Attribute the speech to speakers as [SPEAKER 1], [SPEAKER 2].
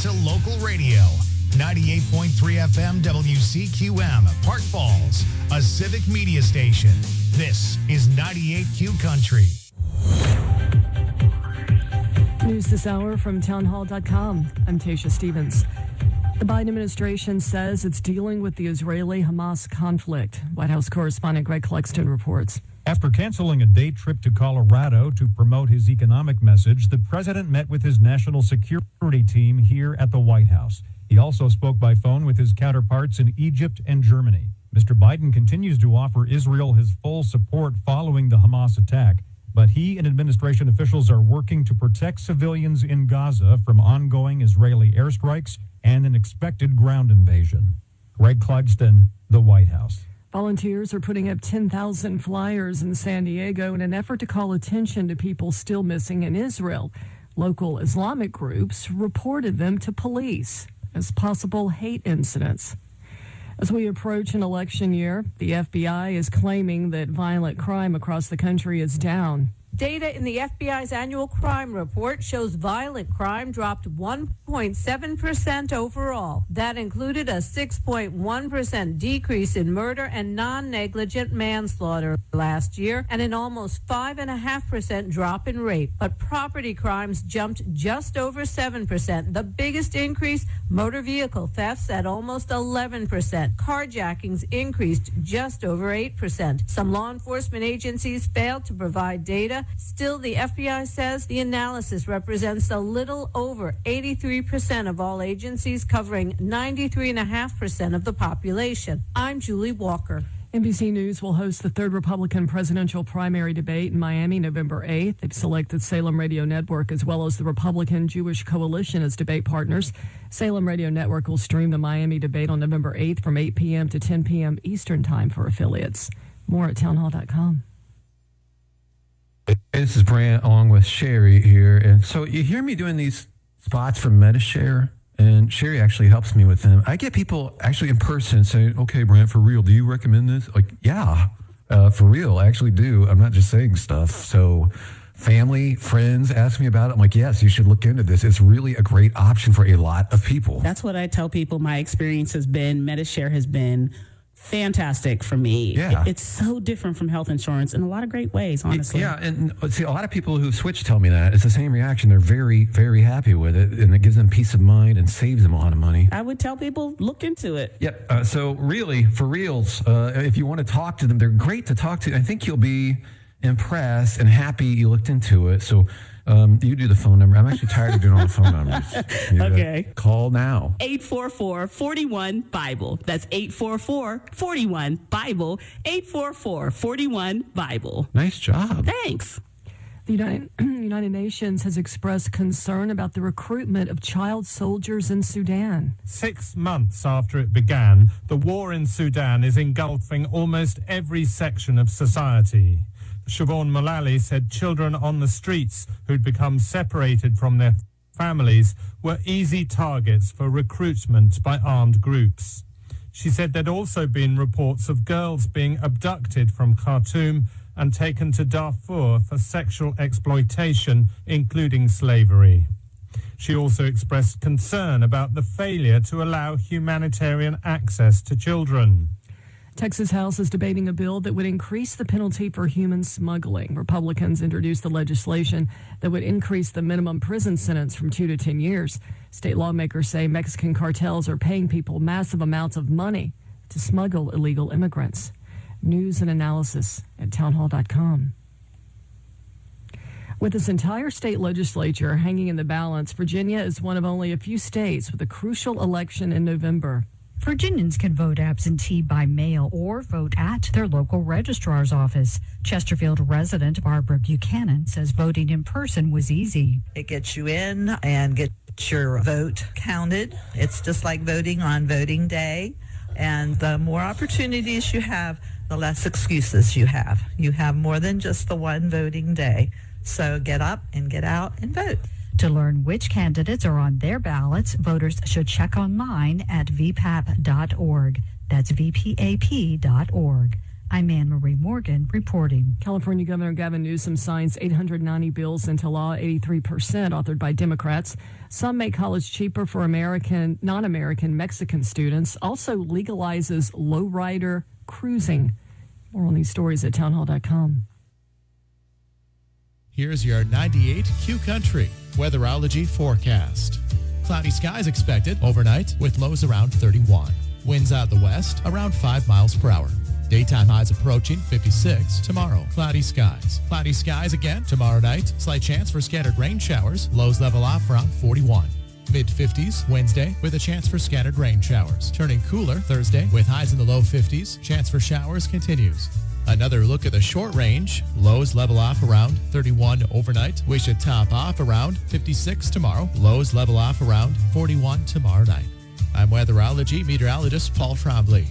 [SPEAKER 1] to local radio. 98.3 FM WCQM, Park Falls, a civic media station. This is 98Q Country.
[SPEAKER 2] News this hour from townhall.com. I'm Tasha Stevens. The Biden administration says it's dealing with the Israeli-Hamas conflict. White House correspondent Greg Cluxton reports.
[SPEAKER 3] After canceling a day trip to Colorado to promote his economic message, the president met with his national security team here at the White House. He also spoke by phone with his counterparts in Egypt and Germany. Mr. Biden continues to offer Israel his full support following the Hamas attack, but he and administration officials are working to protect civilians in Gaza from ongoing Israeli airstrikes and an expected ground invasion. Greg Clugston, the White House.
[SPEAKER 2] Volunteers are putting up 10,000 flyers in San Diego in an effort to call attention to people still missing in Israel. Local Islamic groups reported them to police as possible hate incidents. As we approach an election year, the FBI is claiming that violent crime across the country is down.
[SPEAKER 4] Data in the FBI's annual crime report shows violent crime dropped 1.7% overall. That included a 6.1% decrease in murder and non-negligent manslaughter last year, and an almost 5.5% drop in rape. But property crimes jumped just over 7%. The biggest increase, motor vehicle thefts at almost 11%. Carjackings increased just over 8%. Some law enforcement agencies failed to provide data. Still, the FBI says the analysis represents a little over 83% of all agencies, covering 93.5% of the population. I'm Julie Walker.
[SPEAKER 2] NBC News will host the third Republican presidential primary debate in Miami November 8th. They've selected Salem Radio Network as well as the Republican Jewish Coalition as debate partners. Salem Radio Network will stream the Miami debate on November 8th from 8 p.m. to 10 p.m. Eastern Time for affiliates. More at townhall.com.
[SPEAKER 5] This is Brant along with Sherry here. And so you hear me doing these spots for MediShare, and Sherry actually helps me with them. I get people actually in person saying, okay, Brant, for real, do you recommend this? Like, yeah, for real, I actually do. I'm not just saying stuff. So family, friends ask me about it. I'm like, yes, you should look into this. It's really a great option for a lot of people.
[SPEAKER 6] That's what I tell people my experience has been. MediShare has been fantastic for me.
[SPEAKER 5] Yeah.
[SPEAKER 6] It's so different from health insurance in a lot of great ways, honestly.
[SPEAKER 5] Yeah, and see, a lot of people who switch tell me that. It's the same reaction. They're very, very happy with it, and it gives them peace of mind and saves them a lot of money.
[SPEAKER 6] I would tell people, look into it.
[SPEAKER 5] Yeah, so really, for reals, if you want to talk to them, they're great to talk to. I think you'll be impressed and happy you looked into it. So you do the phone number. I'm actually tired of doing all the phone numbers.
[SPEAKER 6] Okay.
[SPEAKER 5] Call now.
[SPEAKER 6] 844-41-BIBLE. That's 844-41-BIBLE. 844-41-BIBLE.
[SPEAKER 5] Nice job.
[SPEAKER 6] Thanks.
[SPEAKER 2] The United Nations has expressed concern about the recruitment of child soldiers in Sudan.
[SPEAKER 7] 6 months after it began, the war in Sudan is engulfing almost every section of society. Siobhan Mullally said children on the streets who'd become separated from their families were easy targets for recruitment by armed groups. She said there'd also been reports of girls being abducted from Khartoum and taken to Darfur for sexual exploitation, including slavery. She also expressed concern about the failure to allow humanitarian access to children.
[SPEAKER 2] Texas House is debating a bill that would increase the penalty for human smuggling. Republicans introduced the legislation that would increase the minimum prison sentence from 2 to 10 years. State lawmakers say Mexican cartels are paying people massive amounts of money to smuggle illegal immigrants. News and analysis at townhall.com. With this entire state legislature hanging in the balance, Virginia is one of only a few states with a crucial election in November.
[SPEAKER 8] Virginians can vote absentee by mail or vote at their local registrar's office. Chesterfield resident Barbara Buchanan says voting in person was easy.
[SPEAKER 9] It gets you in and gets your vote counted. It's just like voting on voting day. And the more opportunities you have, the less excuses you have. You have more than just the one voting day. So get up and get out and vote.
[SPEAKER 8] To learn which candidates are on their ballots, voters should check online at vpap.org. That's vpap.org. I'm Anne-Marie Morgan reporting.
[SPEAKER 2] California Governor Gavin Newsom signs 890 bills into law, 83% authored by Democrats. Some make college cheaper for American, non-American Mexican students. Also legalizes lowrider cruising. More on these stories at townhall.com.
[SPEAKER 10] Here's your 98 Q Country weatherology forecast. Cloudy skies expected overnight with lows around 31. Winds out the west around 5 miles per hour. Daytime highs approaching 56 tomorrow. Cloudy skies. Cloudy skies again tomorrow night. Slight chance for scattered rain showers. Lows level off around 41. Mid-50s Wednesday with a chance for scattered rain showers. Turning cooler Thursday with highs in the low 50s. Chance for showers continues. Another look at the short range. Lows level off around 31 overnight. We should top off around 56 tomorrow. Lows level off around 41 tomorrow night. I'm weatherology meteorologist Paul Trombley.